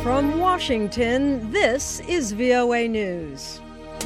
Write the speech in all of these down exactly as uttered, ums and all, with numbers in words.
From Washington, this is V O A News.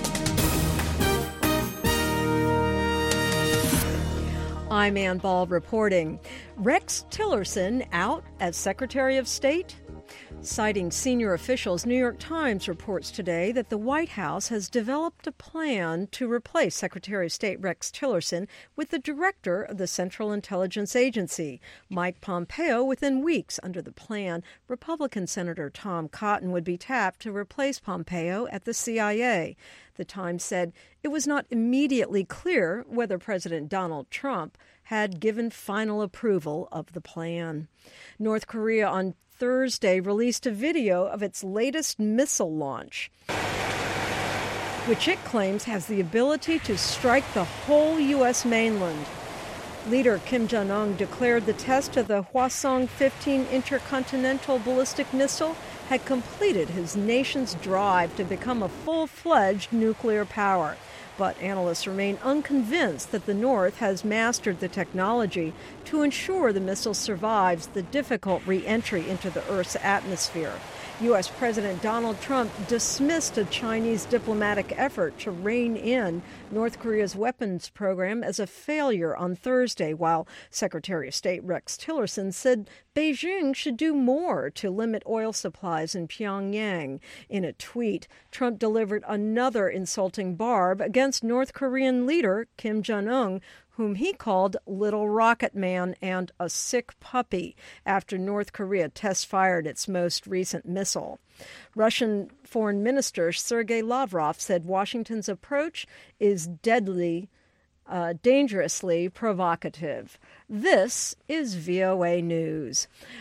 I'm Ann Ball reporting. Rex Tillerson out as Secretary of State? Citing senior officials, New York Times reports today that the White House has developed a plan to replace Secretary of State Rex Tillerson with the director of the Central Intelligence Agency, Mike Pompeo. Within weeks under the plan, Republican Senator Tom Cotton would be tapped to replace Pompeo at the C I A. The Times said it was not immediately clear whether President Donald Trump had given final approval of the plan. North Korea on Thursday released a video of its latest missile launch, which it claims has the ability to strike the whole U S mainland. Leader Kim Jong-un declared the test of the Hwasong fifteen intercontinental ballistic missile had completed his nation's drive to become a full-fledged nuclear power. But analysts remain unconvinced that the North has mastered the technology to ensure the missile survives the difficult re-entry into the Earth's atmosphere. U S. President Donald Trump dismissed a Chinese diplomatic effort to rein in North Korea's weapons program as a failure on Thursday, while Secretary of State Rex Tillerson said Beijing should do more to limit oil supplies in Pyongyang. In a tweet, Trump delivered another insulting barb against North Korean leader Kim Jong-un, whom he called Little Rocket Man and a sick puppy after North Korea test-fired its most recent missile. Russian Foreign Minister Sergei Lavrov said Washington's approach is deadly, uh, dangerously provocative. This is V O A News.